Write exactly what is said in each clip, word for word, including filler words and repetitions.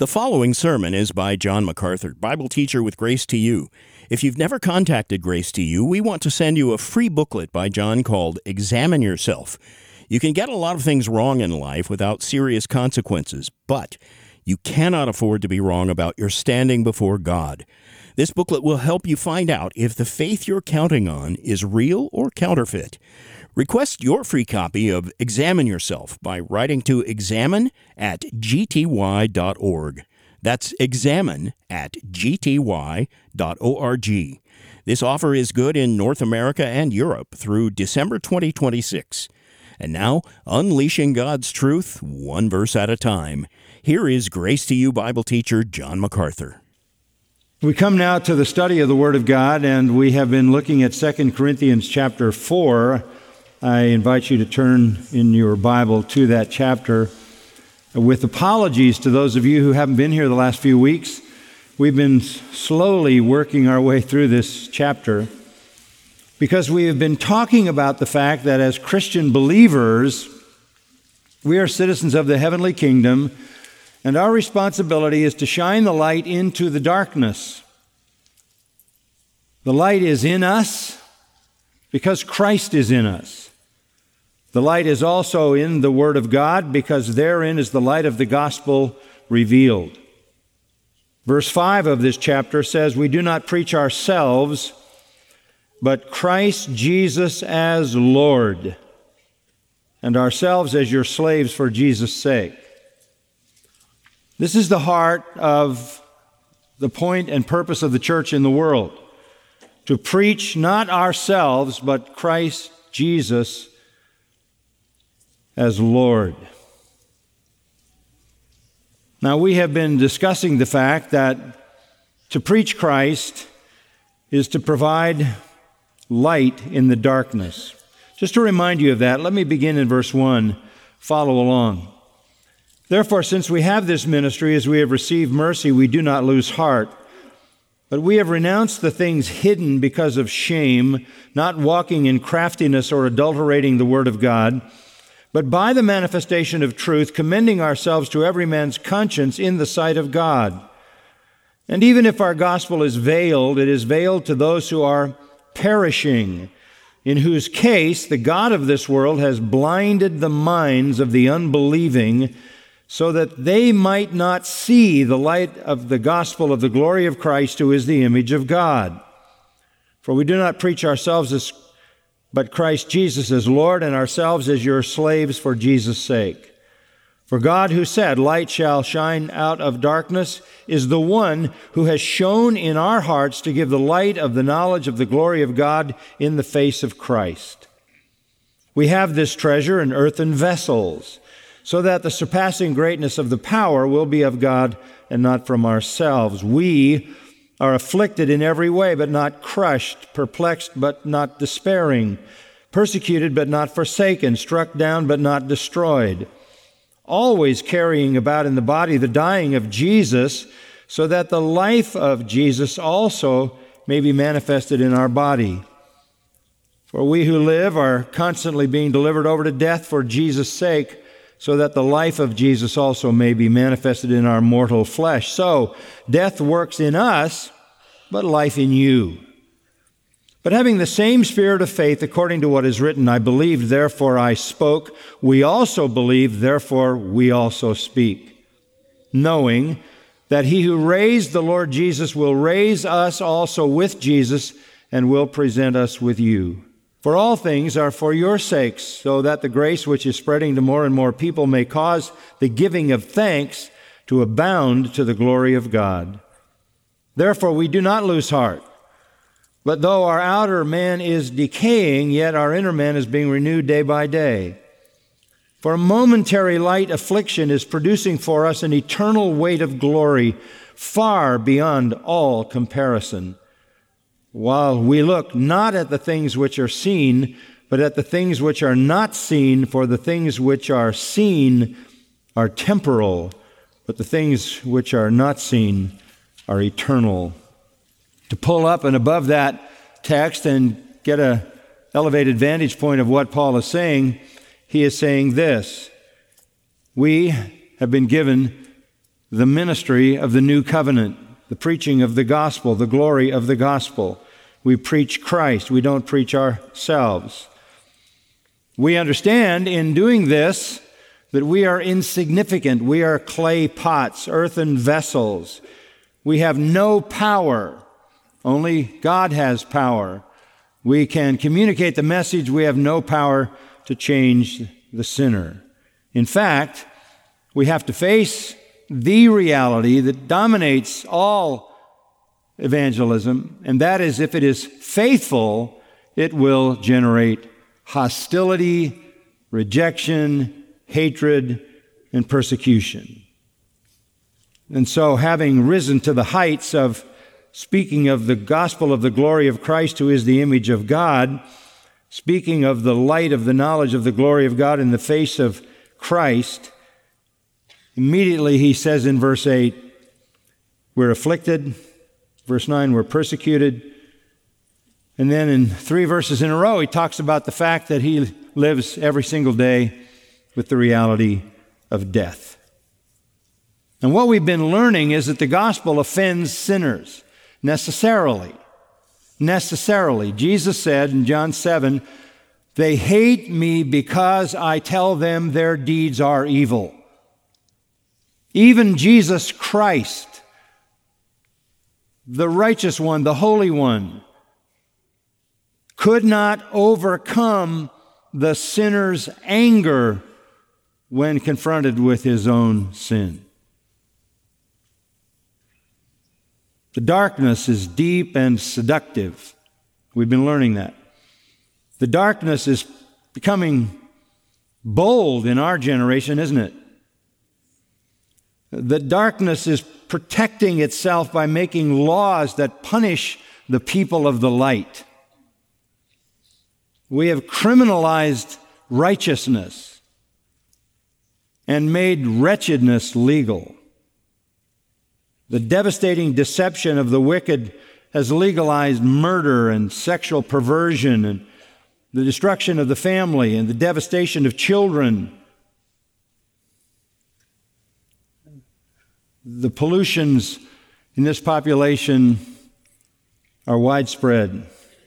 The following sermon is by John MacArthur, Bible teacher with Grace to You. If you've never contacted Grace to You, we want to send you a free booklet by John called Examine Yourself. You can get a lot of things wrong in life without serious consequences, but you cannot afford to be wrong about your standing before God. This booklet will help you find out if the faith you're counting on is real or counterfeit. Request your free copy of Examine Yourself by writing to examine at g t y dot org. That's examine at g t y dot org. This offer is good in North America and Europe through December twenty twenty-six. And now, unleashing God's truth, one verse at a time. Here is Grace to You Bible teacher John MacArthur. We come now to the study of the Word of God, and we have been looking at Second Corinthians chapter four. I invite you to turn in your Bible to that chapter. With apologies to those of you who haven't been here the last few weeks, we've been slowly working our way through this chapter because we have been talking about the fact that as Christian believers, we are citizens of the heavenly kingdom, and our responsibility is to shine the light into the darkness. The light is in us because Christ is in us. The light is also in the Word of God because therein is the light of the gospel revealed. Verse five of this chapter says, "We do not preach ourselves, but Christ Jesus as Lord, and ourselves as your slaves for Jesus' sake." This is the heart of the point and purpose of the church in the world, to preach not ourselves, but Christ Jesus as Lord. Now, we have been discussing the fact that to preach Christ is to provide light in the darkness. Just to remind you of that, let me begin in verse one. Follow along. "Therefore, since we have this ministry, as we have received mercy, we do not lose heart. But we have renounced the things hidden because of shame, not walking in craftiness or adulterating the word of God, but by the manifestation of truth, commending ourselves to every man's conscience in the sight of God. And even if our gospel is veiled, it is veiled to those who are perishing, in whose case the God of this world has blinded the minds of the unbelieving, so that they might not see the light of the gospel of the glory of Christ, who is the image of God. For we do not preach ourselves as but Christ Jesus as Lord, and ourselves as your slaves for Jesus' sake. For God, who said, 'Light shall shine out of darkness,' is the one who has shone in our hearts to give the light of the knowledge of the glory of God in the face of Christ. We have this treasure in earthen vessels, so that the surpassing greatness of the power will be of God and not from ourselves. We are afflicted in every way, but not crushed, perplexed, but not despairing, persecuted, but not forsaken, struck down, but not destroyed, always carrying about in the body the dying of Jesus, so that the life of Jesus also may be manifested in our body. For we who live are constantly being delivered over to death for Jesus' sake, so that the life of Jesus also may be manifested in our mortal flesh. So death works in us, but life in you. But having the same spirit of faith, according to what is written, 'I believed, therefore I spoke,' we also believe, therefore we also speak, knowing that he who raised the Lord Jesus will raise us also with Jesus and will present us with you. For all things are for your sakes, so that the grace which is spreading to more and more people may cause the giving of thanks to abound to the glory of God. Therefore we do not lose heart. But though our outer man is decaying, yet our inner man is being renewed day by day. For a momentary light affliction is producing for us an eternal weight of glory, far beyond all comparison. While we look not at the things which are seen, but at the things which are not seen, for the things which are seen are temporal, but the things which are not seen are eternal." To pull up and above that text and get an elevated vantage point of what Paul is saying, he is saying this: we have been given the ministry of the new covenant, the preaching of the gospel, the glory of the gospel. We preach Christ. We don't preach ourselves. We understand in doing this that we are insignificant. We are clay pots, earthen vessels. We have no power. Only God has power. We can communicate the message. We have no power to change the sinner. In fact, we have to face the reality that dominates all evangelism, and that is, if it is faithful, it will generate hostility, rejection, hatred, and persecution. And so, having risen to the heights of speaking of the gospel of the glory of Christ, who is the image of God, speaking of the light of the knowledge of the glory of God in the face of Christ, immediately he says in verse eight, we're afflicted. Verse nine, we're persecuted. And then in three verses in a row, he talks about the fact that he lives every single day with the reality of death. And what we've been learning is that the gospel offends sinners necessarily. Necessarily. Jesus said in John seven, they hate me because I tell them their deeds are evil. Even Jesus Christ, the righteous one, the holy one, could not overcome the sinner's anger when confronted with his own sin. The darkness is deep and seductive. We've been learning that. The darkness is becoming bold in our generation, isn't it? The darkness is protecting itself by making laws that punish the people of the light. We have criminalized righteousness and made wretchedness legal. The devastating deception of the wicked has legalized murder and sexual perversion and the destruction of the family and the devastation of children. The pollutions in this population are widespread.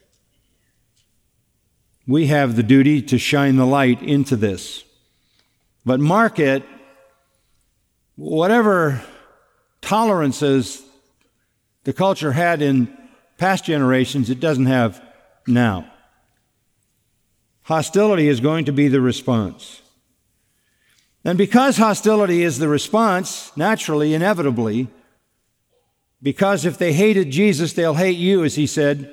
We have the duty to shine the light into this. But mark it, whatever tolerances the culture had in past generations, it doesn't have now. Hostility is going to be the response. And because hostility is the response, naturally, inevitably, because if they hated Jesus, they'll hate you, as he said,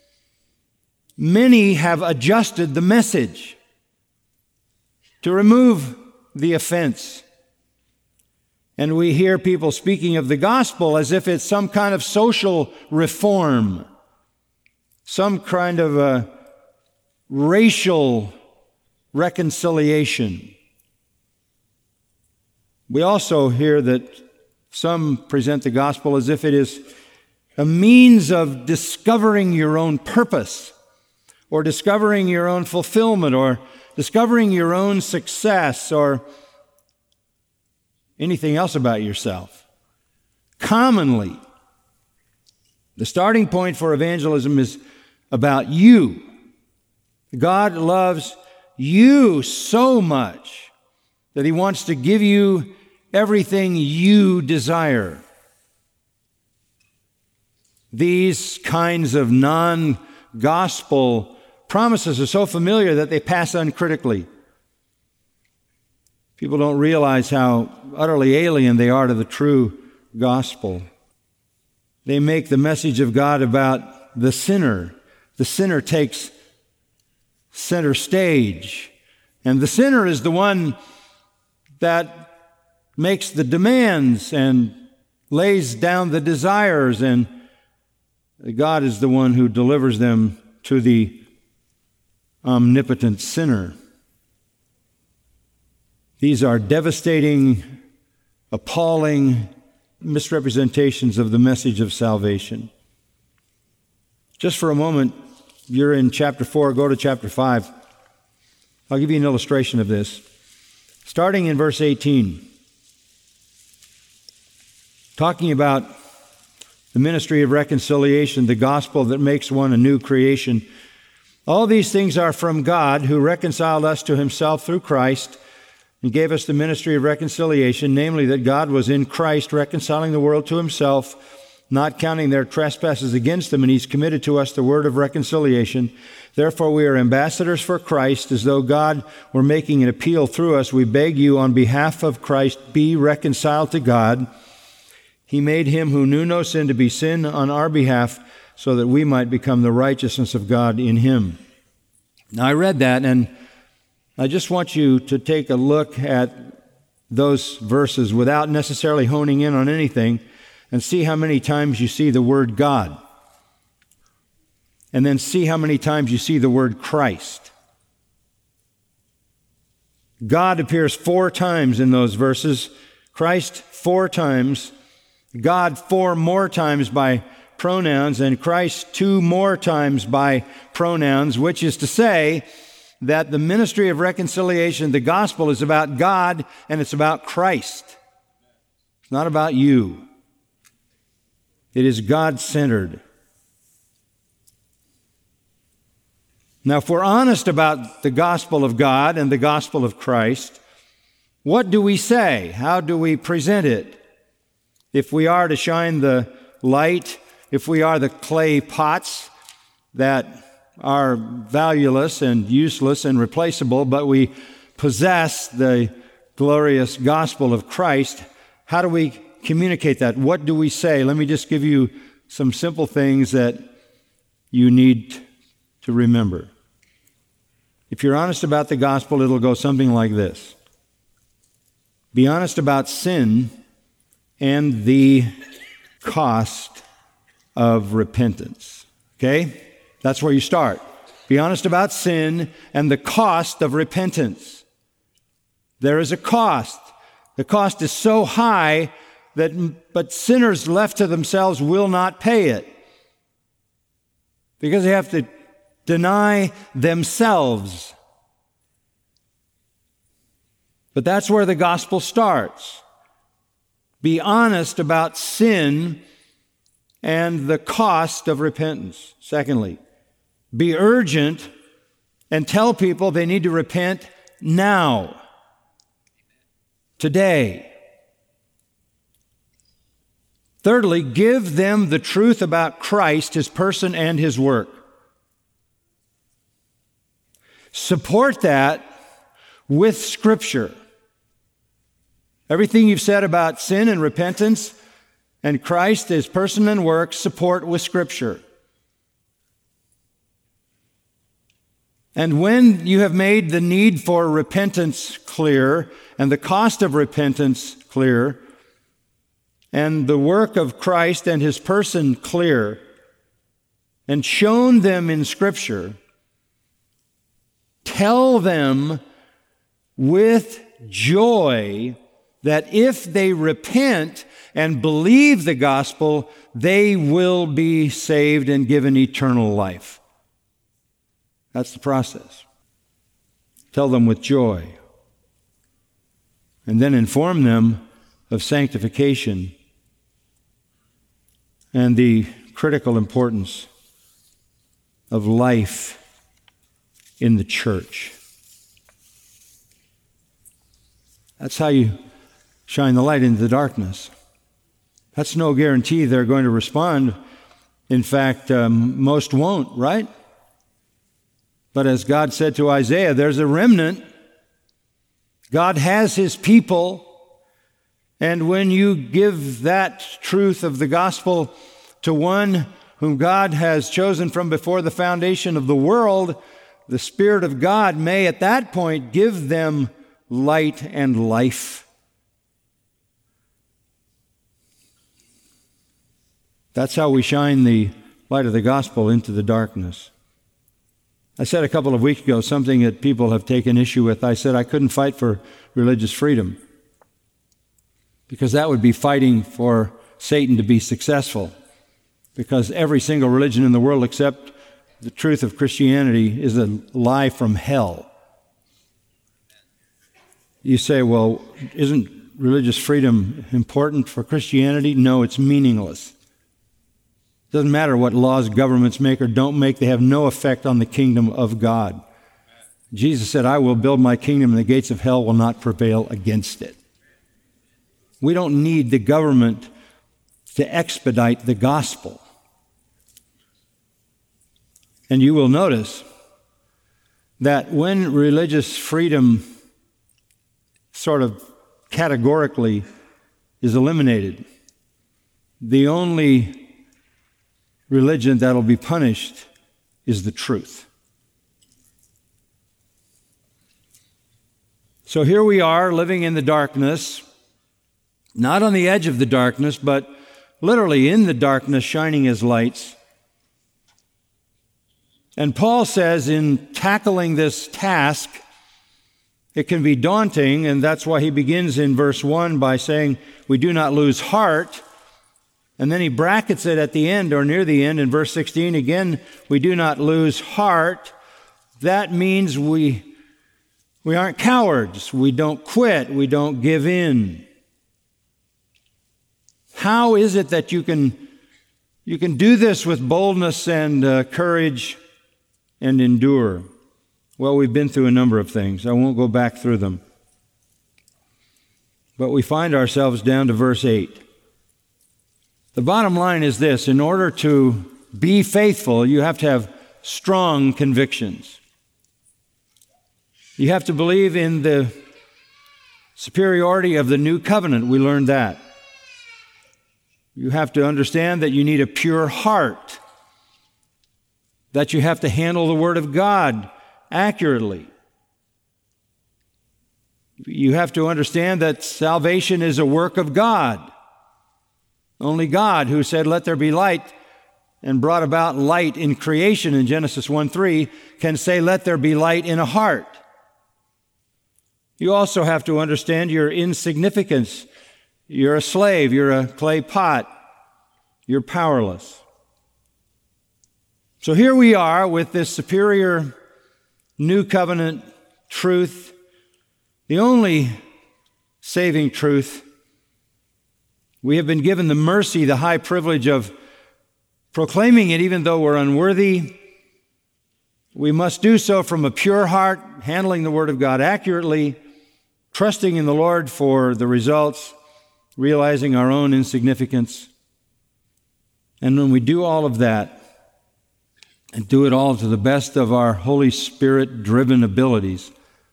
many have adjusted the message to remove the offense. And we hear people speaking of the gospel as if it's some kind of social reform, some kind of a racial reconciliation. We also hear that some present the gospel as if it is a means of discovering your own purpose, or discovering your own fulfillment, or discovering your own success, or anything else about yourself. Commonly, the starting point for evangelism is about you. God loves you so much that he wants to give you everything you desire. These kinds of non-gospel promises are so familiar that they pass uncritically. People don't realize how utterly alien they are to the true gospel. They make the message of God about the sinner. The sinner takes center stage. And the sinner is the one that makes the demands and lays down the desires, and God is the one who delivers them to the omnipotent sinner. These are devastating, appalling misrepresentations of the message of salvation. Just for a moment, you're in chapter four, go to chapter five. I'll give you an illustration of this. Starting in verse eighteen. talking about the ministry of reconciliation, the gospel that makes one a new creation. All these things are from God, who reconciled us to himself through Christ and gave us the ministry of reconciliation, namely that God was in Christ reconciling the world to himself, not counting their trespasses against them, and he's committed to us the word of reconciliation. Therefore, we are ambassadors for Christ, as though God were making an appeal through us. We beg you, on behalf of Christ, be reconciled to God. He made him who knew no sin to be sin on our behalf, so that we might become the righteousness of God in him. Now, I read that, and I just want you to take a look at those verses without necessarily honing in on anything, and see how many times you see the word God. And then see how many times you see the word Christ. God appears four times in those verses, Christ four times, God four more times by pronouns, and Christ two more times by pronouns, which is to say that the ministry of reconciliation, the gospel, is about God and it's about Christ. It's not about you. It is God-centered. Now, if we're honest about the gospel of God and the gospel of Christ, what do we say? How do we present it? If we are to shine the light, if we are the clay pots that are valueless and useless and replaceable, but we possess the glorious gospel of Christ, how do we communicate that? What do we say? Let me just give you some simple things that you need to remember. If you're honest about the gospel, it'll go something like this. Be honest about sin and the cost of repentance. Okay? That's where you start. Be honest about sin and the cost of repentance. There is a cost. The cost is so high that but sinners left to themselves will not pay it, because they have to deny themselves. But that's where the gospel starts. Be honest about sin and the cost of repentance. Secondly, be urgent and tell people they need to repent now, today. Thirdly, give them the truth about Christ, his person, and his work. Support that with Scripture. Everything you've said about sin and repentance and Christ, his person and work, support with Scripture. And when you have made the need for repentance clear and the cost of repentance clear, and the work of Christ and his person clear, and shown them in Scripture, tell them with joy that if they repent and believe the gospel, they will be saved and given eternal life. That's the process. Tell them with joy. And then inform them of sanctification and the critical importance of life in the church. That's how you shine the light into the darkness. That's no guarantee they're going to respond. In fact, um, most won't, right? But as God said to Isaiah, there's a remnant. God has his people. And when you give that truth of the gospel to one whom God has chosen from before the foundation of the world, the Spirit of God may at that point give them light and life. That's how we shine the light of the gospel into the darkness. I said a couple of weeks ago something that people have taken issue with. I said I couldn't fight for religious freedom, because that would be fighting for Satan to be successful, because every single religion in the world except the truth of Christianity is a lie from hell. You say, well, isn't religious freedom important for Christianity? No, it's meaningless. It doesn't matter what laws governments make or don't make, they have no effect on the kingdom of God. Jesus said, I will build my kingdom and the gates of hell will not prevail against it. We don't need the government to expedite the gospel. And you will notice that when religious freedom sort of categorically is eliminated, the only religion that will be punished is the truth. So here we are living in the darkness, not on the edge of the darkness, but literally in the darkness, shining as lights. And Paul says in tackling this task, it can be daunting, and that's why he begins in verse one by saying, we do not lose heart. And then he brackets it at the end or near the end in verse sixteen. Again, we do not lose heart. That means we, we aren't cowards. We don't quit. We don't give in. How is it that you can, you can do this with boldness and uh, courage and endure? Well, we've been through a number of things. I won't go back through them. But we find ourselves down to verse eight. The bottom line is this: in order to be faithful, you have to have strong convictions. You have to believe in the superiority of the new covenant. We learned that. You have to understand that you need a pure heart, that you have to handle the Word of God accurately. You have to understand that salvation is a work of God. Only God, who said, let there be light, and brought about light in creation in Genesis one three, can say, let there be light in a heart. You also have to understand your insignificance. You're a slave. You're a clay pot. You're powerless. So here we are with this superior new covenant truth, the only saving truth. We have been given the mercy, the high privilege of proclaiming it even though we're unworthy. We must do so from a pure heart, handling the Word of God accurately, trusting in the Lord for the results, realizing our own insignificance. And when we do all of that, and do it all to the best of our Holy Spirit-driven abilities,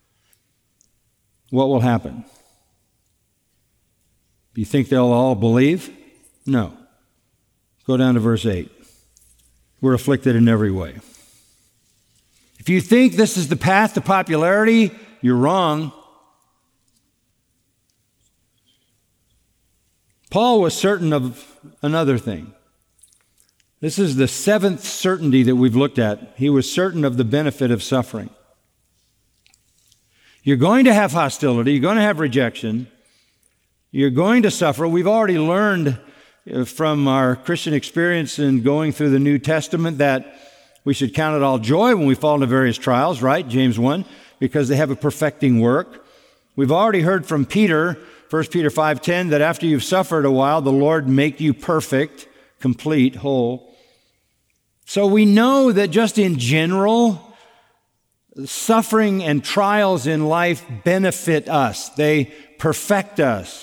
what will happen? Do you think they'll all believe? No. Go down to verse eight. We're afflicted in every way. If you think this is the path to popularity, you're wrong. Paul was certain of another thing. This is the seventh certainty that we've looked at. He was certain of the benefit of suffering. You're going to have hostility. You're going to have rejection. You're going to suffer. We've already learned from our Christian experience in going through the New Testament that we should count it all joy when we fall into various trials, right? James one, because they have a perfecting work. We've already heard from Peter, First Peter five ten, that after you've suffered a while, the Lord make you perfect, complete, whole. So we know that just in general, suffering and trials in life benefit us. They perfect us.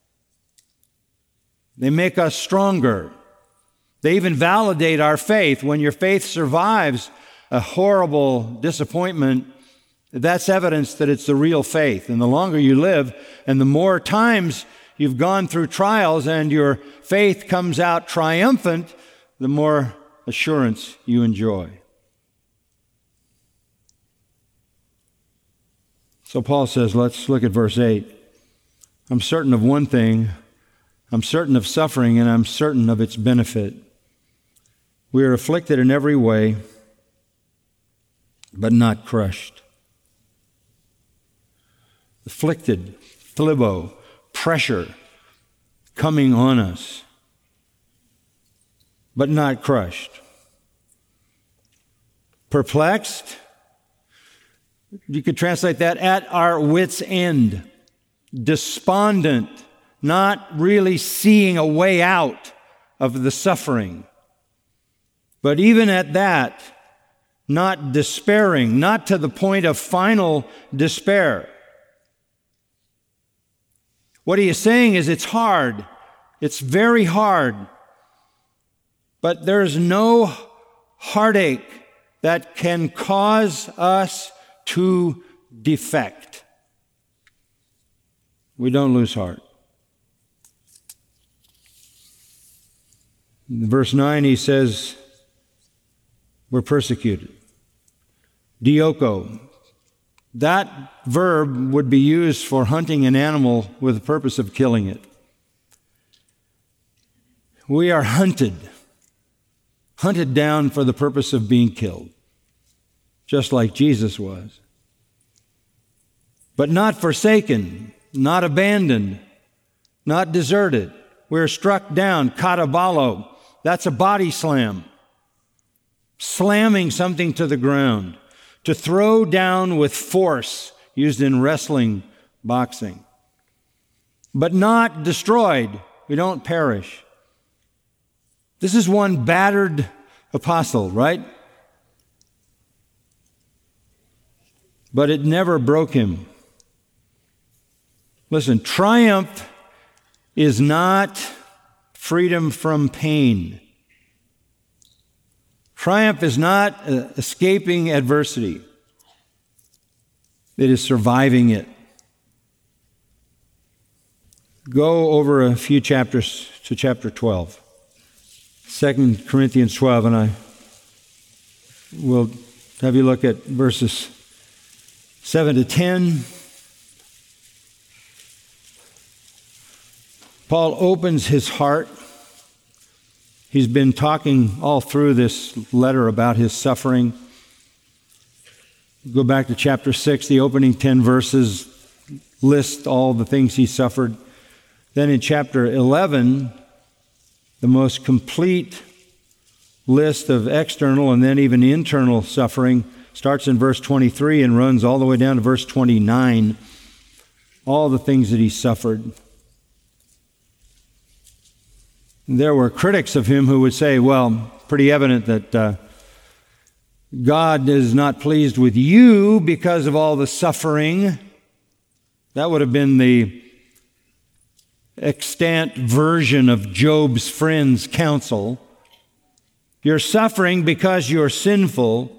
They make us stronger. They even validate our faith. When your faith survives a horrible disappointment, that's evidence that it's the real faith. And the longer you live, and the more times you've gone through trials and your faith comes out triumphant, the more assurance you enjoy. So Paul says, let's look at verse eight. I'm certain of one thing. I'm certain of suffering, and I'm certain of its benefit. We are afflicted in every way, but not crushed. Afflicted, phlibo, pressure coming on us, but not crushed. Perplexed, you could translate that at our wits' end. despondent, not really seeing a way out of the suffering. But even at that, not despairing, not to the point of final despair. What he is saying is it's hard. It's very hard. But there's no heartache that can cause us to defect. We don't lose heart. In verse nine, he says, we're persecuted. Dioko. That verb would be used for hunting an animal with the purpose of killing it. We are hunted. Hunted down for the purpose of being killed. Just like Jesus was. But not forsaken, not abandoned, not deserted. We're struck down, katabalo. That's a body slam. Slamming something to the ground. To throw down with force, used in wrestling, boxing. But not destroyed. We don't perish. This is one battered apostle, right? But it never broke him. Listen, triumph is not freedom from pain. Triumph is not uh, escaping adversity. It is surviving it. Go over a few chapters to chapter twelve. Second Corinthians twelve, and I will have you look at verses seven to ten. Paul opens his heart. He's been talking all through this letter about his suffering. Go back to chapter six, the opening ten verses list all the things he suffered. Then in chapter eleven, the most complete list of external and then even internal suffering starts in verse twenty-three and runs all the way down to verse twenty-nine. All the things that he suffered. There were critics of him who would say, well, pretty evident that uh, God is not pleased with you because of all the suffering. That would have been the extant version of Job's friends' counsel. You're suffering because you're sinful.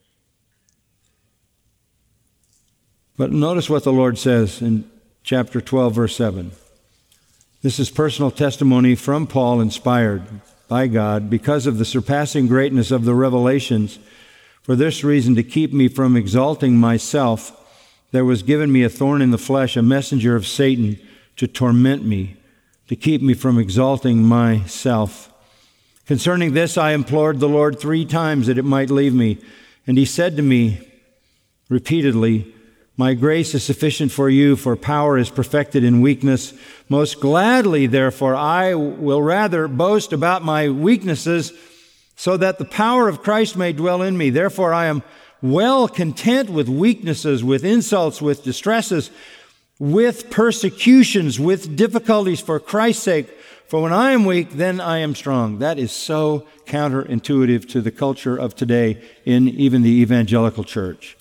But notice what the Lord says in chapter twelve, verse seven. This is personal testimony from Paul, inspired by God, because of the surpassing greatness of the revelations. For this reason, to keep me from exalting myself, there was given me a thorn in the flesh, a messenger of Satan, to torment me, to keep me from exalting myself. Concerning this, I implored the Lord three times that it might leave me. And he said to me repeatedly, my grace is sufficient for you, for power is perfected in weakness. Most gladly, therefore, I will rather boast about my weaknesses, so that the power of Christ may dwell in me. Therefore, I am well content with weaknesses, with insults, with distresses, with persecutions, with difficulties for Christ's sake. For when I am weak, then I am strong. That is so counterintuitive to the culture of today in even the evangelical church.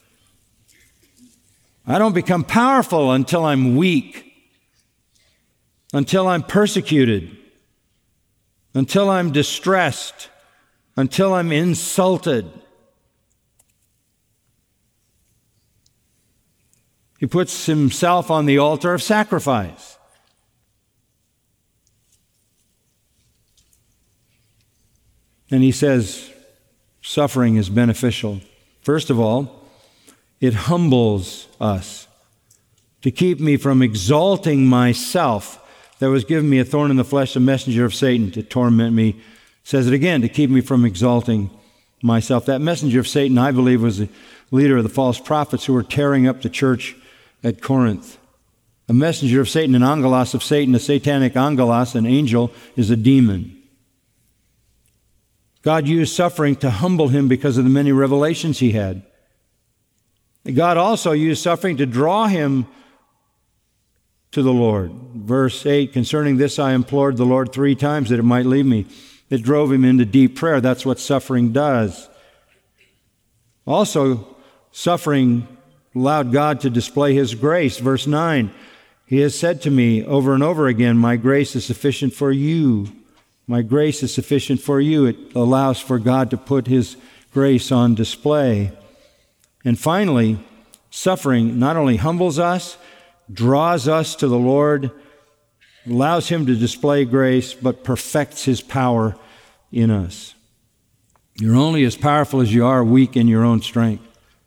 I don't become powerful until I'm weak, until I'm persecuted, until I'm distressed, until I'm insulted. He puts himself on the altar of sacrifice. And he says, suffering is beneficial. First of all, it humbles us. To keep me from exalting myself, there was given me a thorn in the flesh, a messenger of Satan, to torment me. Says it again, to keep me from exalting myself. That messenger of Satan, I believe, was the leader of the false prophets who were tearing up the church at Corinth. A messenger of Satan, an angelos of Satan, a satanic angelos, an angel, is a demon. God used suffering to humble him because of the many revelations he had. God also used suffering to draw him to the Lord. Verse eight, concerning this I implored the Lord three times that it might leave me. It drove him into deep prayer. That's what suffering does. Also, suffering allowed God to display his grace. Verse nine, he has said to me over and over again, my grace is sufficient for you. My grace is sufficient for you. It allows for God to put his grace on display. And finally, suffering not only humbles us, draws us to the Lord, allows him to display grace, but perfects his power in us. You're only as powerful as you are weak in your own strength.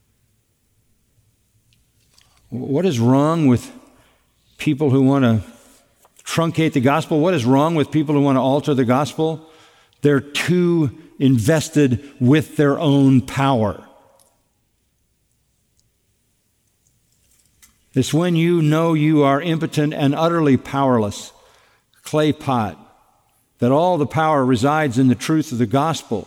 What is wrong with people who want to truncate the gospel? What is wrong with people who want to alter the gospel? They're too invested with their own power. It's when you know you are impotent and utterly powerless, clay pot, that all the power resides in the truth of the gospel.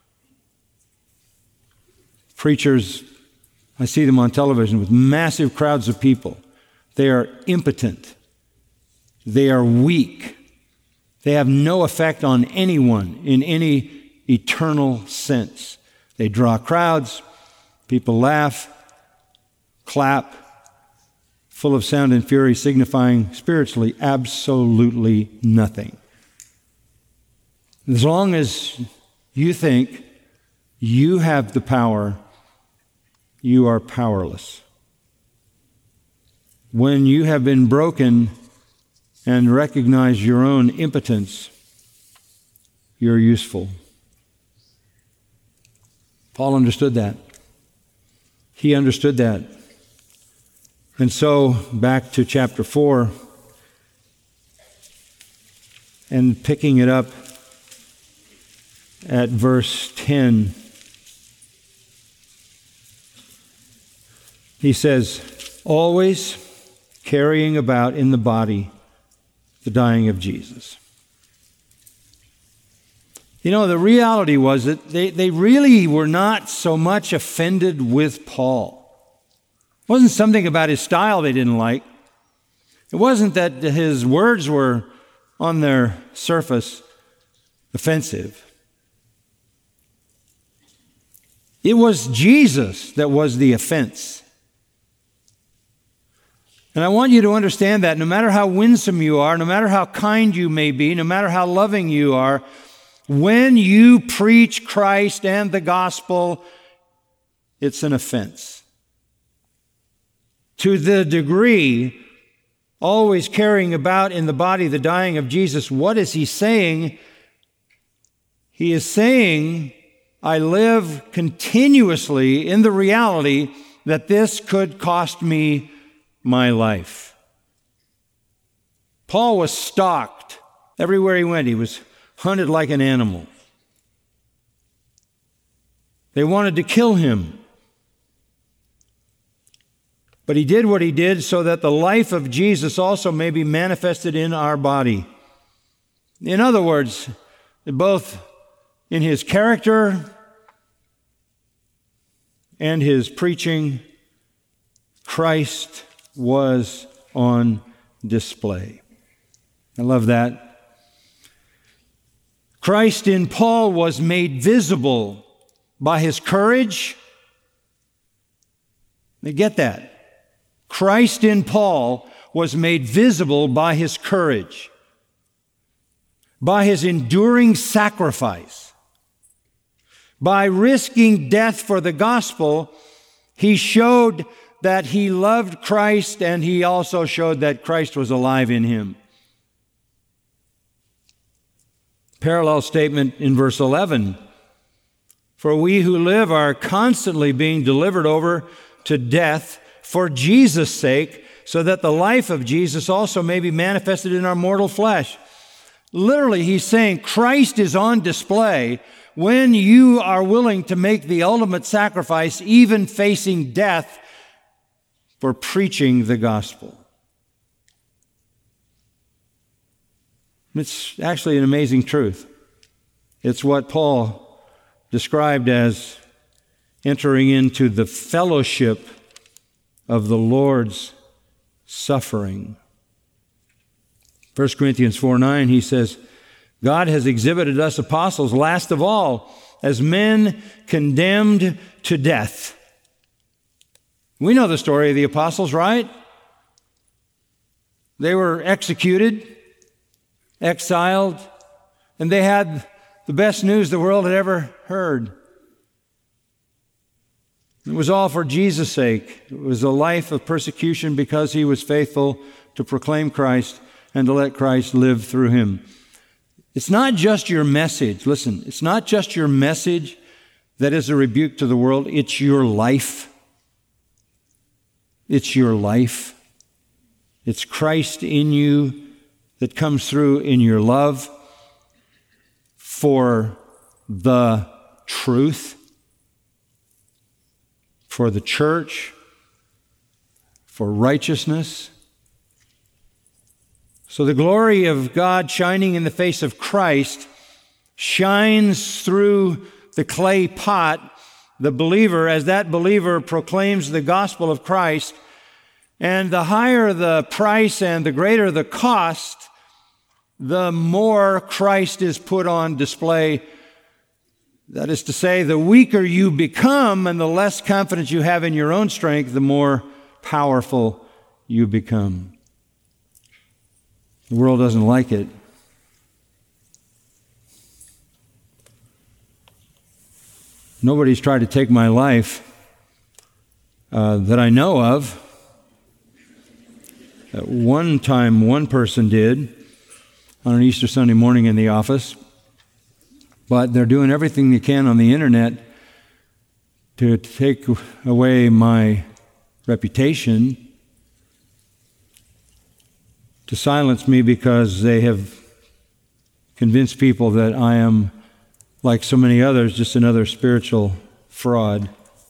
Preachers, I see them on television with massive crowds of people. They are impotent. They are weak. They have no effect on anyone in any eternal sense. They draw crowds, people laugh, clap, full of sound and fury, signifying spiritually absolutely nothing. As long as you think you have the power, you are powerless. When you have been broken and recognize your own impotence, you're useful. Paul understood that. He understood that. And so, back to chapter four, and picking it up at verse ten, he says, always carrying about in the body the dying of Jesus. You know, the reality was that they, they really were not so much offended with Paul. It wasn't something about his style they didn't like. It wasn't that his words were on their surface offensive. It was Jesus that was the offense. And I want you to understand that no matter how winsome you are, no matter how kind you may be, no matter how loving you are, when you preach Christ and the gospel, it's an offense. To the degree, always carrying about in the body the dying of Jesus, what is he saying? He is saying, I live continuously in the reality that this could cost me my life. Paul was stalked everywhere he went. He was hunted like an animal. They wanted to kill him. But he did what he did so that the life of Jesus also may be manifested in our body. In other words, both in his character and his preaching, Christ was on display. I love that. Christ in Paul was made visible by his courage. They get that. Christ in Paul was made visible by his courage, by his enduring sacrifice. By risking death for the gospel, he showed that he loved Christ, and he also showed that Christ was alive in him. Parallel statement in verse eleven. For we who live are constantly being delivered over to death for Jesus' sake, so that the life of Jesus also may be manifested in our mortal flesh. Literally, he's saying Christ is on display when you are willing to make the ultimate sacrifice, even facing death, for preaching the gospel. It's actually an amazing truth. It's what Paul described as entering into the fellowship of the Lord's suffering. First Corinthians four nine, he says, God has exhibited us apostles, last of all, as men condemned to death. We know the story of the apostles, right? They were executed, exiled, and they had the best news the world had ever heard. It was all for Jesus' sake. It was a life of persecution because he was faithful to proclaim Christ and to let Christ live through him. It's not just your message. Listen, it's not just your message that is a rebuke to the world. It's your life. It's your life. It's Christ in you that comes through in your love for the truth, for the church, for righteousness. So the glory of God shining in the face of Christ shines through the clay pot, the believer, as that believer proclaims the gospel of Christ. And the higher the price and the greater the cost, the more Christ is put on display. That is to say, the weaker you become and the less confidence you have in your own strength, the more powerful you become. The world doesn't like it. Nobody's tried to take my life uh, that I know of. At one time, one person did on an Easter Sunday morning in the office, but they're doing everything they can on the internet to take away my reputation, to silence me because they have convinced people that I am, like so many others, just another spiritual fraud.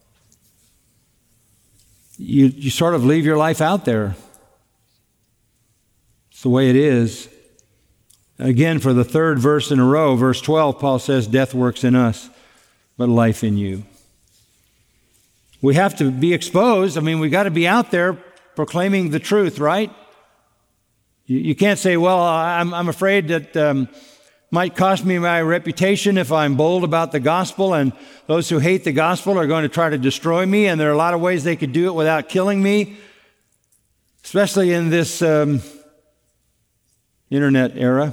You, you sort of leave your life out there. It's the way it is. Again, for the third verse in a row, verse twelve, Paul says, death works in us, but life in you. We have to be exposed. I mean, we got to be out there proclaiming the truth, right? You, you can't say, well, I'm, I'm afraid that um, might cost me my reputation if I'm bold about the gospel, and those who hate the gospel are going to try to destroy me, and there are a lot of ways they could do it without killing me, especially in this um, internet era.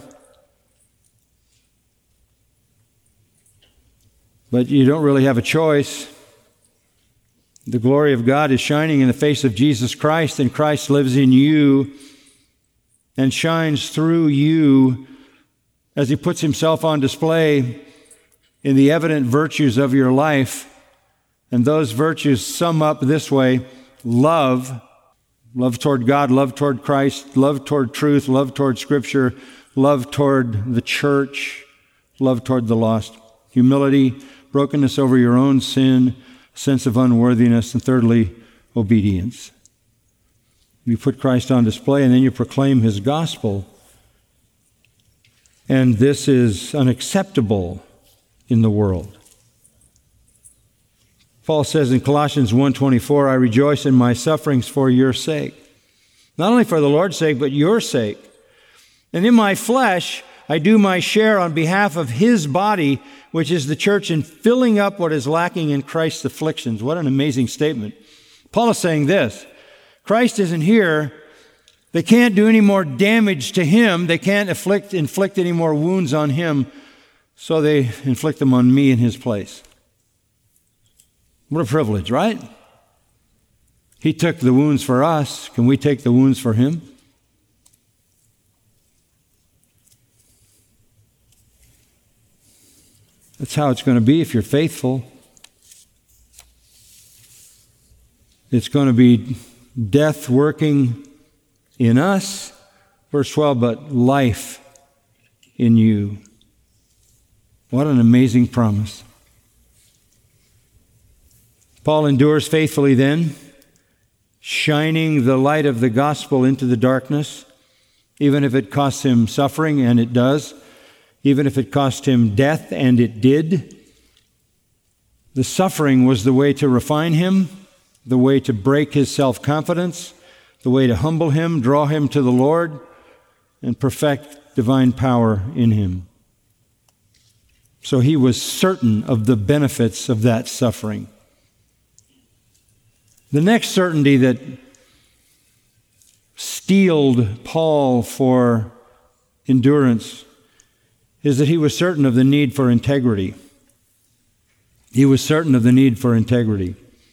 But you don't really have a choice. The glory of God is shining in the face of Jesus Christ, and Christ lives in you and shines through you as he puts himself on display in the evident virtues of your life. And those virtues sum up this way: love, love toward God, love toward Christ, love toward truth, love toward Scripture, love toward the church, love toward the lost, humility, brokenness over your own sin, sense of unworthiness, and thirdly, obedience. You put Christ on display, and then you proclaim his gospel. And this is unacceptable in the world. Paul says in Colossians one twenty-four, I rejoice in my sufferings for your sake. Not only for the Lord's sake, but your sake. And in my flesh, I do my share on behalf of his body, which is the church, in filling up what is lacking in Christ's afflictions. What an amazing statement. Paul is saying this: Christ isn't here. They can't do any more damage to him. They can't inflict, inflict any more wounds on him, so they inflict them on me in his place. What a privilege, right? He took the wounds for us. Can we take the wounds for him? That's how it's going to be if you're faithful. It's going to be death working in us, verse twelve, but life in you. What an amazing promise. Paul endures faithfully then, shining the light of the gospel into the darkness, even if it costs him suffering, and it does. Even if it cost him death, and it did. The suffering was the way to refine him, the way to break his self-confidence, the way to humble him, draw him to the Lord. and perfect divine power in him. So he was certain of the benefits of that suffering. The next certainty that steeled Paul for endurance is that he was certain of the need for integrity. He was certain of the need for integrity.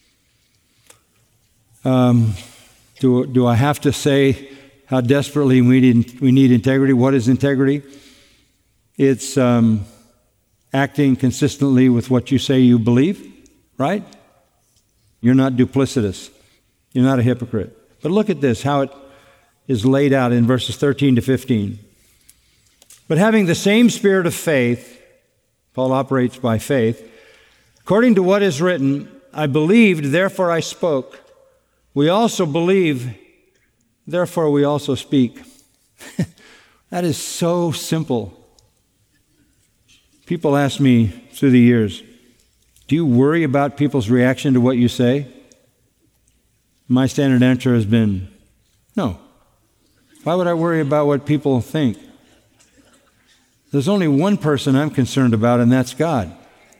Um, do, do I have to say how desperately we need, we need integrity? What is integrity? It's um, acting consistently with what you say you believe, right? You're not duplicitous. You're not a hypocrite. But look at this, how it is laid out in verses thirteen to fifteen. But having the same spirit of faith, Paul operates by faith, according to what is written, I believed, therefore I spoke. We also believe, therefore we also speak. That is so simple. People ask me through the years, do you worry about people's reaction to what you say? My standard answer has been, no. Why would I worry about what people think? There's only one person I'm concerned about, and that's God.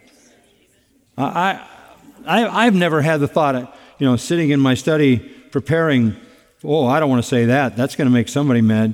I, I, I've never had the thought, of, you know, sitting in my study preparing, oh, I don't want to say that. That's going to make somebody mad.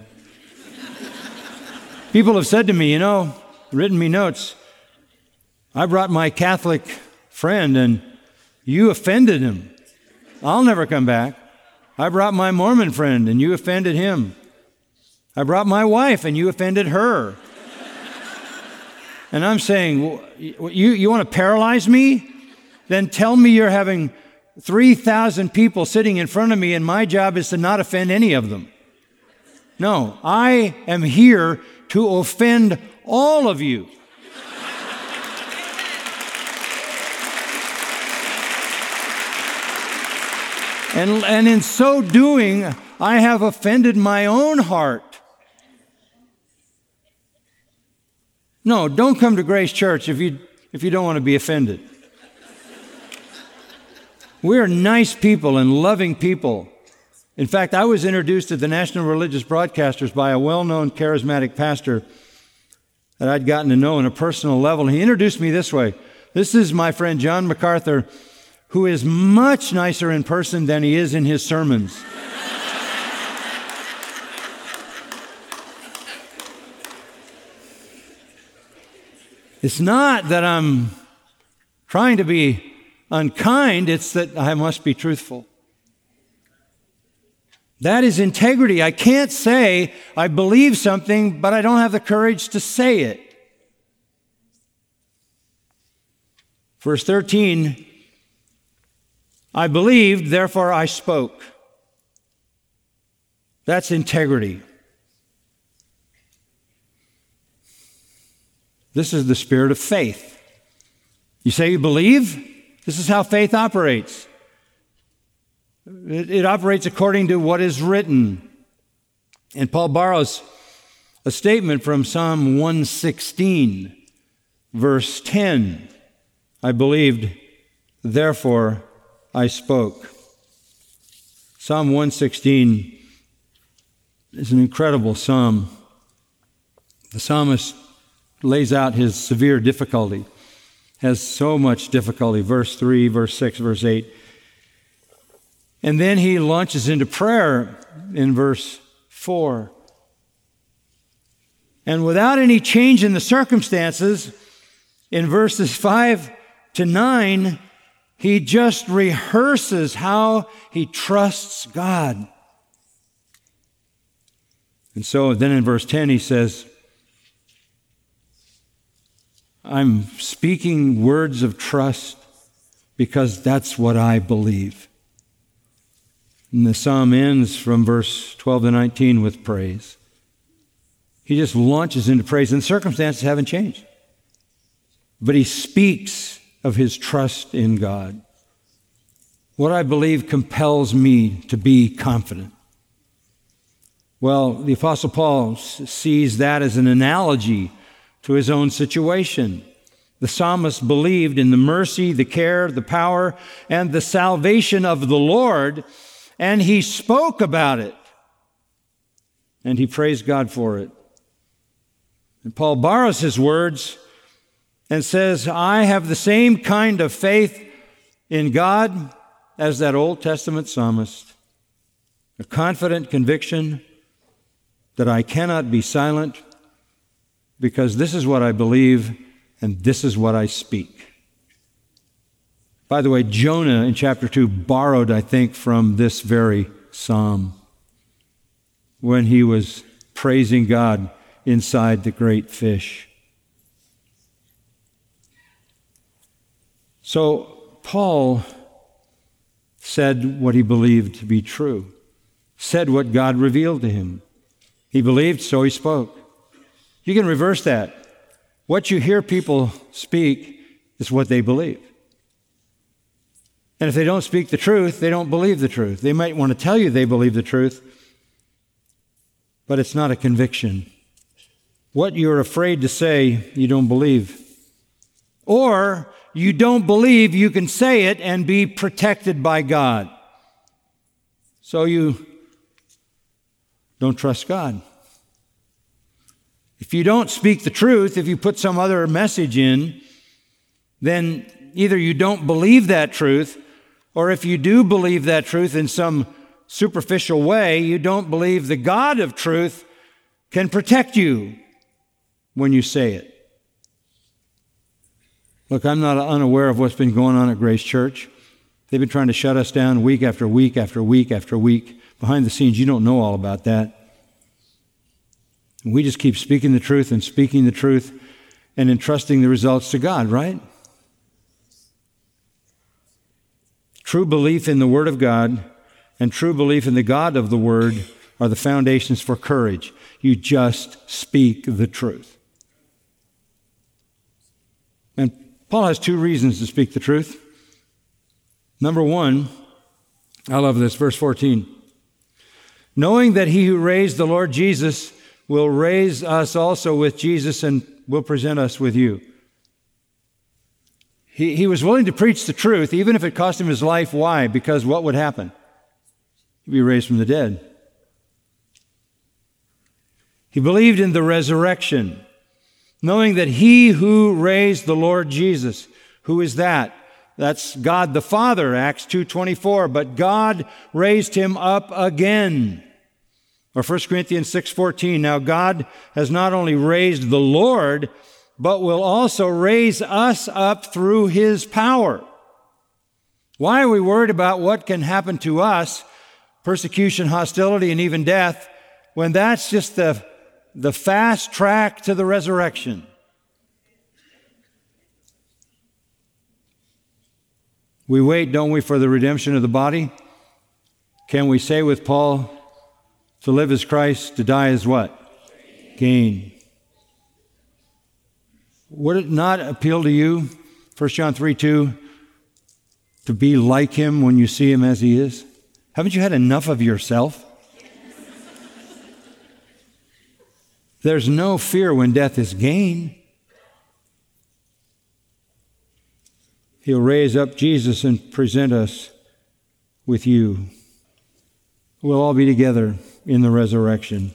People have said to me, you know, written me notes, I brought my Catholic friend and you offended him. I'll never come back. I brought my Mormon friend and you offended him. I brought my wife and you offended her. And I'm saying, you, you want to paralyze me? Then tell me you're having three thousand people sitting in front of me and my job is to not offend any of them. No, I am here to offend all of you. And, and in so doing, I have offended my own heart. No, don't come to Grace Church if you, if you don't want to be offended. We're nice people and loving people. In fact, I was introduced to the National Religious Broadcasters by a well-known charismatic pastor that I'd gotten to know on a personal level. He introduced me this way. This is my friend John MacArthur, who is much nicer in person than he is in his sermons. It's not that I'm trying to be unkind, it's that I must be truthful. That is integrity. I can't say I believe something, but I don't have the courage to say it. Verse thirteen, I believed, therefore I spoke. That's integrity. This is the spirit of faith. You say you believe? This is how faith operates. It, it operates according to what is written. And Paul borrows a statement from Psalm one sixteen, verse ten. I believed, therefore I spoke. Psalm one sixteen is an incredible psalm. The psalmist lays out his severe difficulty, has so much difficulty, verse three, verse six, verse eight. And then he launches into prayer in verse four. And without any change in the circumstances, in verses five to nine, he just rehearses how he trusts God. And so then in verse ten he says, I'm speaking words of trust because that's what I believe. And the psalm ends from verse twelve to nineteen with praise. He just launches into praise, and the circumstances haven't changed. But he speaks of his trust in God. What I believe compels me to be confident. Well, the Apostle Paul sees that as an analogy to his own situation. The psalmist believed in the mercy, the care, the power, and the salvation of the Lord, and he spoke about it. and he praised God for it. And Paul borrows his words and says, I have the same kind of faith in God as that Old Testament psalmist, a confident conviction that I cannot be silent because this is what I believe and this is what I speak. By the way, Jonah in chapter two borrowed, I think, from this very psalm when he was praising God inside the great fish. So Paul said what he believed to be true, said what God revealed to him. He believed, so he spoke. You can reverse that. What you hear people speak is what they believe. And if they don't speak the truth, they don't believe the truth. They might want to tell you they believe the truth, but it's not a conviction. What you're afraid to say, you don't believe. Or you don't believe you can say it and be protected by God. So you don't trust God. If you don't speak the truth, if you put some other message in, then either you don't believe that truth, or if you do believe that truth in some superficial way, you don't believe the God of truth can protect you when you say it. Look, I'm not unaware of what's been going on at Grace Church. They've been trying to shut us down week after week after week after week. Behind the scenes, you don't know all about that. And we just keep speaking the truth and speaking the truth and entrusting the results to God, right? True belief in the Word of God and true belief in the God of the Word are the foundations for courage. You just speak the truth. And Paul has two reasons to speak the truth. Number one, I love this, verse fourteen. Knowing that he who raised the Lord Jesus will raise us also with Jesus and will present us with you. He, he was willing to preach the truth, even if it cost him his life. Why? Because what would happen? He'd be raised from the dead. He believed in the resurrection, knowing that he who raised the Lord Jesus, who is that? That's God the Father, Acts two twenty-four. But God raised him up again. Or First Corinthians six fourteen. Now God has not only raised the Lord, but will also raise us up through his power. Why are we worried about what can happen to us, persecution, hostility, and even death, when that's just the, the fast track to the resurrection? We wait, don't we, for the redemption of the body? Can we say with Paul, to live is Christ, to die is what? Gain. Would it not appeal to you, First John three two, to be like him when you see him as he is? Haven't you had enough of yourself? There's no fear when death is gain. He'll raise up Jesus and present us with you. We'll all be together in the resurrection.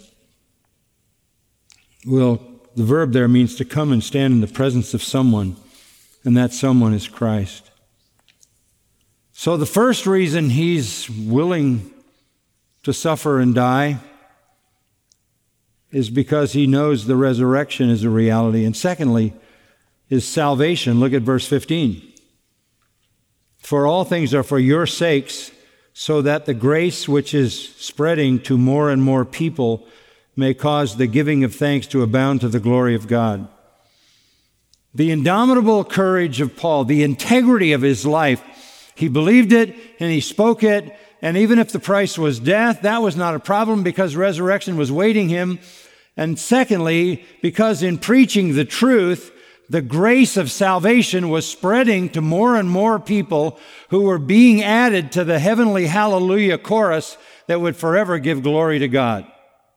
Well, the verb there means to come and stand in the presence of someone, and that someone is Christ. So the first reason he's willing to suffer and die is because he knows the resurrection is a reality. And secondly, is salvation. Look at verse fifteen. For all things are for your sakes, so that the grace which is spreading to more and more people may cause the giving of thanks to abound to the glory of God. The indomitable courage of Paul, the integrity of his life, he believed it and he spoke it, and even if the price was death, that was not a problem because resurrection was waiting him. And secondly, because in preaching the truth, the grace of salvation was spreading to more and more people who were being added to the heavenly hallelujah chorus that would forever give glory to God.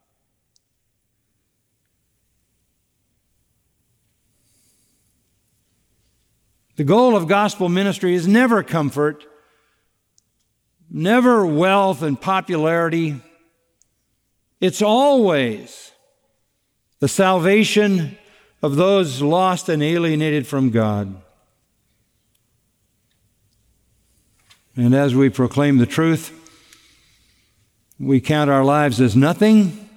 The goal of gospel ministry is never comfort, never wealth and popularity, It's always the salvation of those lost and alienated from God. And as we proclaim the truth, we count our lives as nothing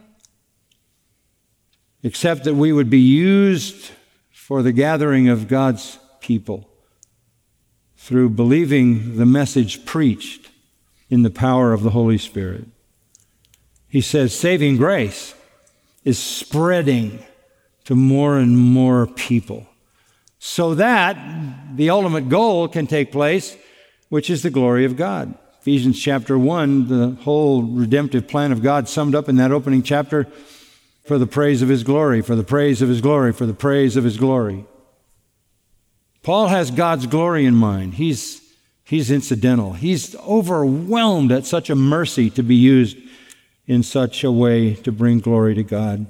except that we would be used for the gathering of God's people through believing the message preached in the power of the Holy Spirit. He says saving grace is spreading to more and more people so that the ultimate goal can take place, which is the glory of God. Ephesians chapter one, the whole redemptive plan of God summed up in that opening chapter, for the praise of His glory, for the praise of His glory, for the praise of His glory. Paul has God's glory in mind. He's, he's incidental. He's overwhelmed at such a mercy to be used in such a way to bring glory to God.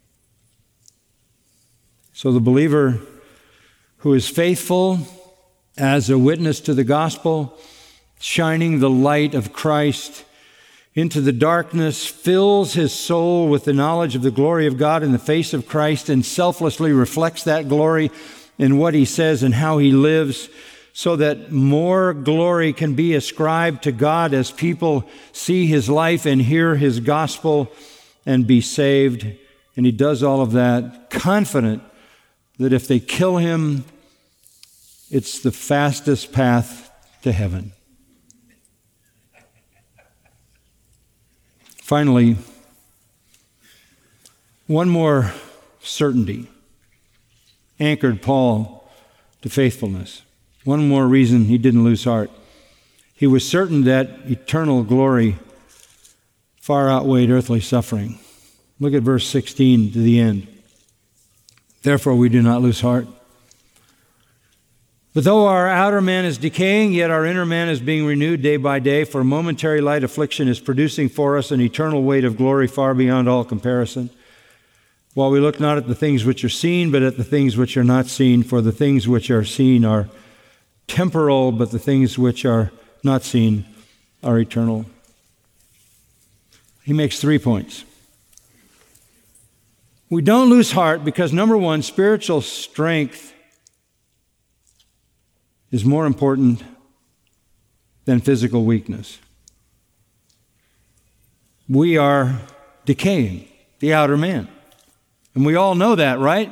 So the believer who is faithful as a witness to the gospel, shining the light of Christ into the darkness, fills his soul with the knowledge of the glory of God in the face of Christ and selflessly reflects that glory in what he says and how he lives, so that more glory can be ascribed to God as people see his life and hear his gospel and be saved. And he does all of that confident that if they kill him, it's the fastest path to heaven. Finally, one more certainty anchored Paul to faithfulness. One more reason he didn't lose heart. He was certain that eternal glory far outweighed earthly suffering. Look at verse sixteen to the end. Therefore we do not lose heart. But though our outer man is decaying, yet our inner man is being renewed day by day, for momentary light affliction is producing for us an eternal weight of glory far beyond all comparison. While we look not at the things which are seen, but at the things which are not seen, for the things which are seen are temporal, but the things which are not seen are eternal. He makes three points. We don't lose heart because, number one, spiritual strength is more important than physical weakness. We are decaying, the outer man. And we all know that, right?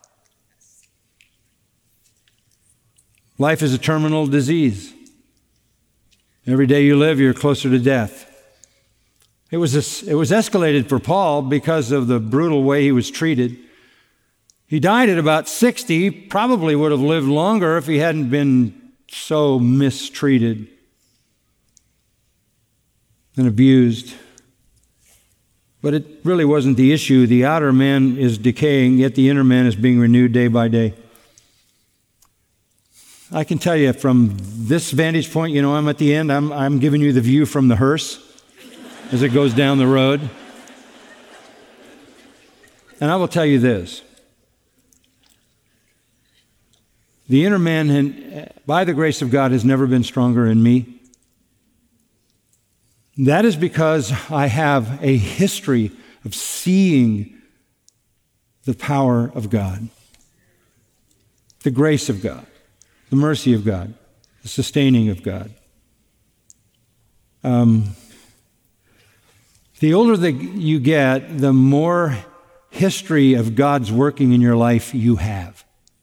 Life is a terminal disease. Every day you live, you're closer to death. It was, a, it was escalated for Paul because of the brutal way he was treated. He died at about sixty, probably would have lived longer if he hadn't been so mistreated and abused. But it really wasn't the issue. The outer man is decaying, yet the inner man is being renewed day by day. I can tell you from this vantage point, you know, I'm at the end, I'm, I'm giving you the view from the hearse as it goes down the road. And I will tell you this. The inner man, by the grace of God, has never been stronger in me. That is because I have a history of seeing the power of God, the grace of God, the mercy of God, the sustaining of God. Um, the older that you get, the more history of God's working in your life you have.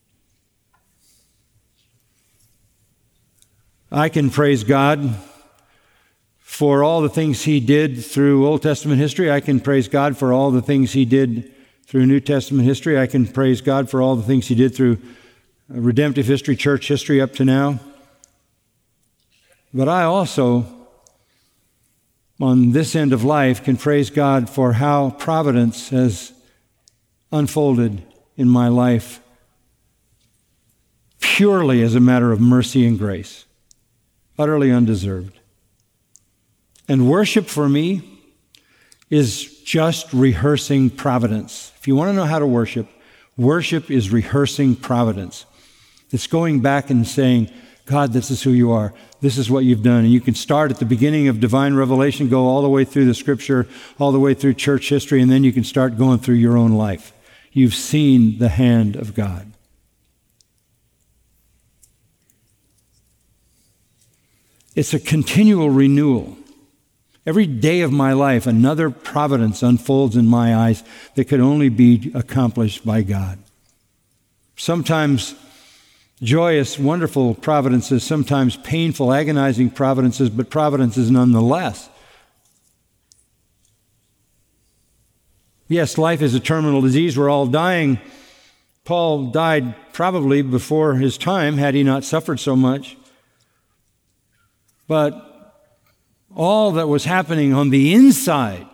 I can praise God for all the things He did through Old Testament history. I can praise God for all the things He did through New Testament history. I can praise God for all the things He did through redemptive history, church history up to now. But I also, on this end of life, can praise God for how providence has unfolded in my life purely as a matter of mercy and grace, utterly undeserved. And worship for me is just rehearsing providence. If you want to know how to worship, worship is rehearsing providence. It's going back and saying, God, this is who you are. This is what you've done. And you can start at the beginning of divine revelation, go all the way through the Scripture, all the way through church history, and then you can start going through your own life. You've seen the hand of God. It's a continual renewal. Every day of my life, another providence unfolds in my eyes that could only be accomplished by God. Sometimes joyous, wonderful providences, sometimes painful, agonizing providences, but providences nonetheless. Yes, life is a terminal disease. We're all dying. Paul died probably before his time, had he not suffered so much. But all that was happening on the inside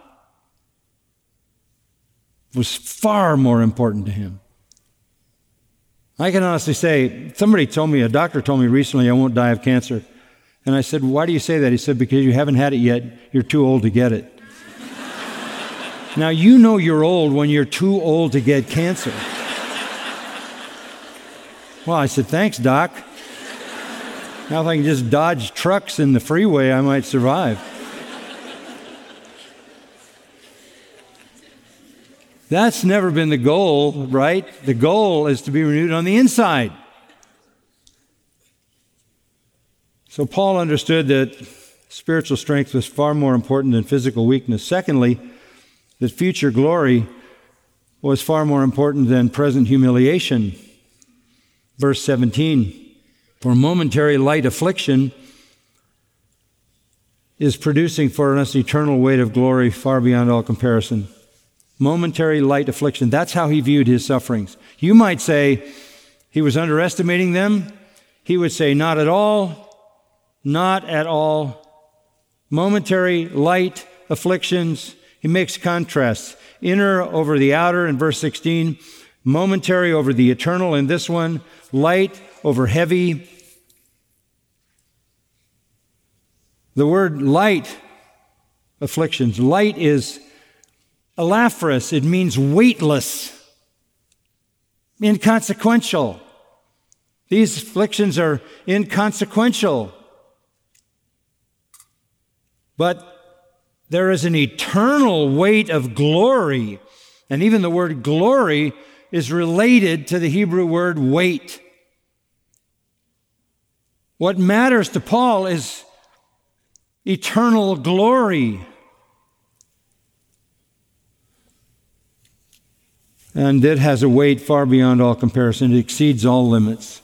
was far more important to him. I can honestly say, somebody told me, a doctor told me recently I won't die of cancer. And I said, why do you say that? He said, because you haven't had it yet. You're too old to get it. Now, you know you're old when you're too old to get cancer. Well, I said, thanks, Doc. Now if I can just dodge trucks in the freeway, I might survive. That's never been the goal, right? The goal is to be renewed on the inside. So Paul understood that spiritual strength was far more important than physical weakness. Secondly, that future glory was far more important than present humiliation. Verse seventeen. For momentary light affliction is producing for us eternal weight of glory far beyond all comparison. Momentary light affliction. That's how he viewed his sufferings. You might say he was underestimating them. He would say not at all, not at all. Momentary light afflictions. He makes contrasts. Inner over the outer in verse sixteen. Momentary over the eternal in this one. Light over heavy. The word light afflictions. Light is elaphorous. It means weightless, inconsequential. These afflictions are inconsequential. But there is an eternal weight of glory. And even the word glory is related to the Hebrew word weight. What matters to Paul is eternal glory. And it has a weight far beyond all comparison. It exceeds all limits.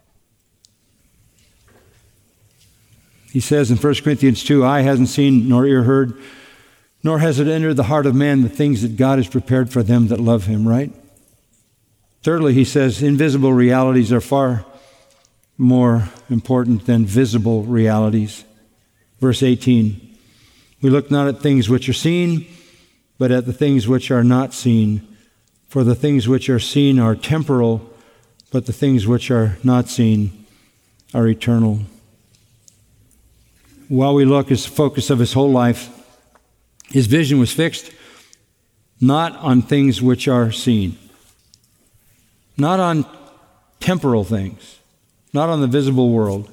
He says in First Corinthians two, eye hasn't seen nor ear heard, nor has it entered the heart of man the things that God has prepared for them that love him, right? Thirdly, he says invisible realities are far more important than visible realities. Verse eighteen, we look not at things which are seen, but at the things which are not seen. For the things which are seen are temporal, but the things which are not seen are eternal. While we look as the focus of his whole life, his vision was fixed not on things which are seen, not on temporal things, not on the visible world.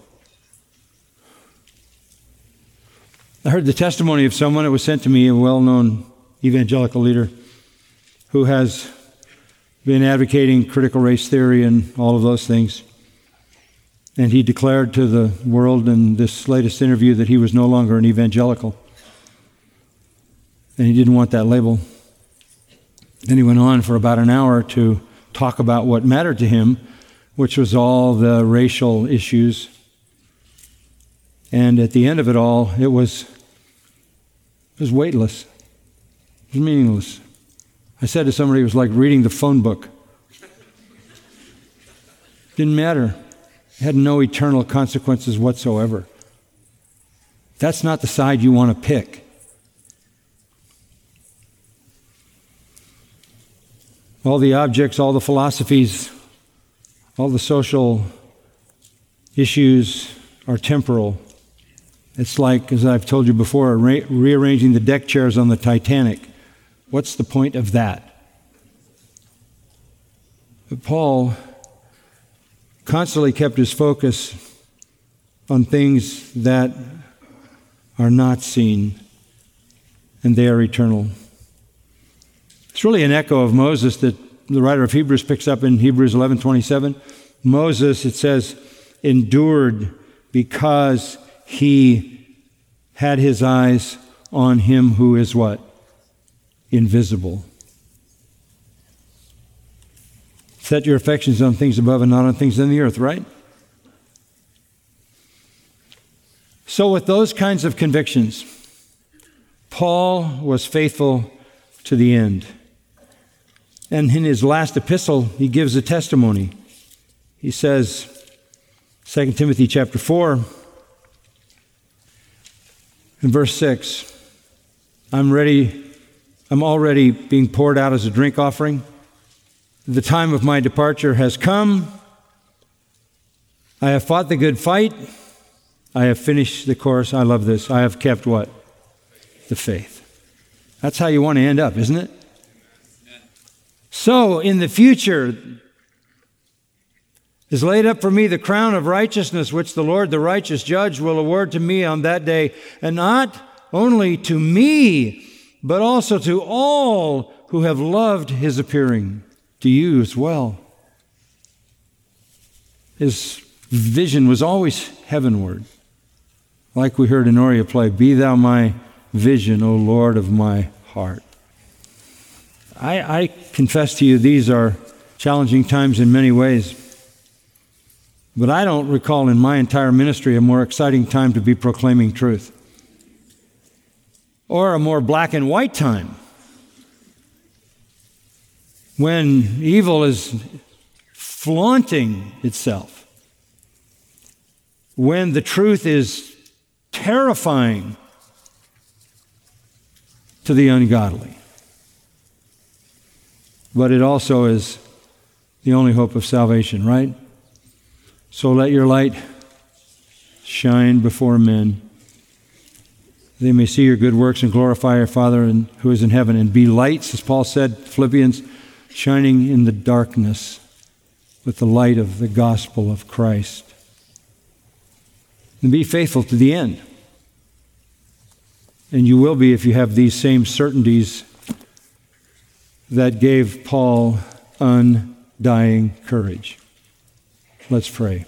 I heard the testimony of someone, it was sent to me, a well-known evangelical leader who has been advocating critical race theory and all of those things. And he declared to the world in this latest interview that he was no longer an evangelical. And he didn't want that label. Then he went on for about an hour to talk about what mattered to him, which was all the racial issues. And at the end of it all, it was, it was weightless. It was meaningless. I said to somebody, it was like reading the phone book. Didn't matter. It had no eternal consequences whatsoever. That's not the side you want to pick. All the objects, all the philosophies, all the social issues are temporal. It's like, as I've told you before, re- rearranging the deck chairs on the Titanic. What's the point of that? But Paul constantly kept his focus on things that are not seen, and they are eternal. It's really an echo of Moses that the writer of Hebrews picks up in Hebrews eleven twenty-seven. Moses, it says, endured because he had his eyes on him who is what? Invisible. Set your affections on things above and not on things in the earth, right? So with those kinds of convictions, Paul was faithful to the end. And in his last epistle, he gives a testimony. He says, Second Timothy chapter four, in verse six, I'm ready, I'm already being poured out as a drink offering. The time of my departure has come. I have fought the good fight. I have finished the course. I love this. I have kept what? The faith. That's how you want to end up, isn't it? So, in the future, is laid up for me the crown of righteousness, which the Lord, the righteous judge, will award to me on that day, and not only to me, but also to all who have loved his appearing, to you as well. His vision was always heavenward. Like we heard Honoria play, be thou my vision, O Lord of my heart. I, I confess to you, these are challenging times in many ways. But I don't recall in my entire ministry a more exciting time to be proclaiming truth, or a more black and white time when evil is flaunting itself, when the truth is terrifying to the ungodly. But it also is the only hope of salvation, right? So let your light shine before men, they may see your good works and glorify your Father who is in heaven. And be lights, as Paul said, Philippians, shining in the darkness with the light of the gospel of Christ. And be faithful to the end. And you will be if you have these same certainties that gave Paul undying courage. Let's pray.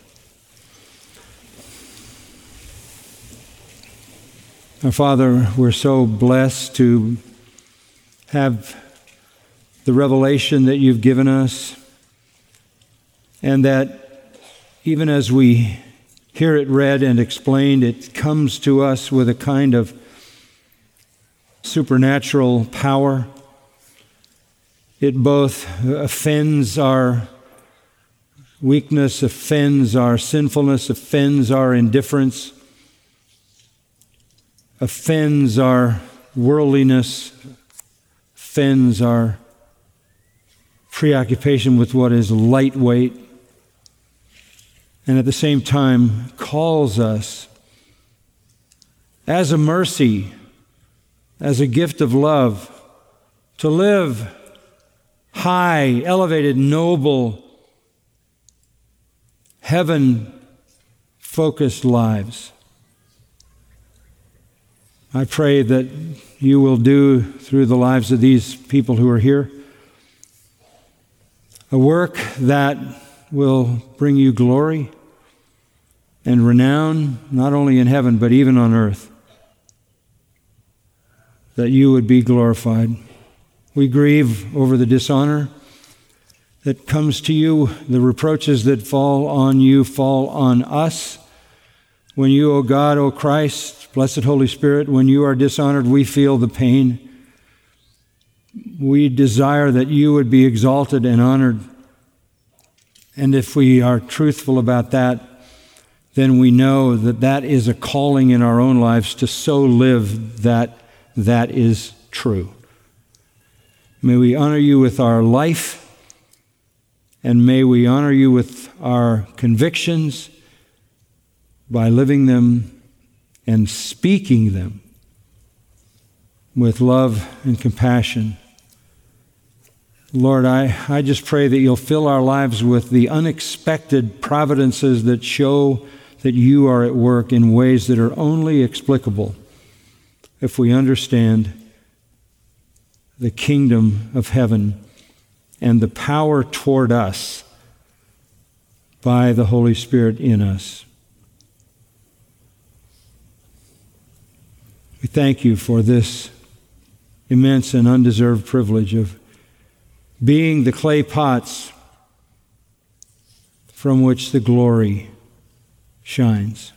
Our Father, we're so blessed to have the revelation that you've given us, and that even as we hear it read and explained, it comes to us with a kind of supernatural power. It both offends our weakness, offends our sinfulness, offends our indifference, offends our worldliness, offends our preoccupation with what is lightweight, and at the same time calls us as a mercy, as a gift of love, to live high, elevated, noble, heaven-focused lives. I pray that you will do through the lives of these people who are here a work that will bring you glory and renown, not only in heaven, but even on earth, that you would be glorified. We grieve over the dishonor that comes to you. The reproaches that fall on you fall on us. When you, O God, O Christ, blessed Holy Spirit, when you are dishonored, we feel the pain. We desire that you would be exalted and honored. And if we are truthful about that, then we know that that is a calling in our own lives to so live that that is true. May we honor you with our life, and may we honor you with our convictions by living them and speaking them with love and compassion. Lord, I, I just pray that you'll fill our lives with the unexpected providences that show that you are at work in ways that are only explicable if we understand the kingdom of heaven and the power toward us by the Holy Spirit in us. We thank you for this immense and undeserved privilege of being the clay pots from which the glory shines.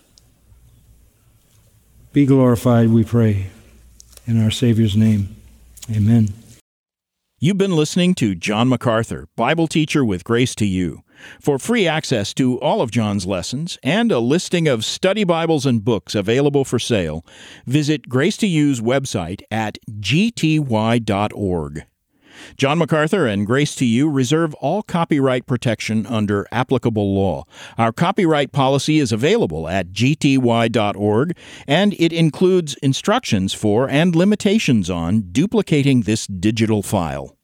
Be glorified, we pray, in our Savior's name. Amen. You've been listening to John MacArthur, Bible teacher with Grace to You. For free access to all of John's lessons and a listing of study Bibles and books available for sale, visit Grace to You's website at g t y dot org. John MacArthur and Grace to You reserve all copyright protection under applicable law. Our copyright policy is available at g t y dot org, and it includes instructions for and limitations on duplicating this digital file.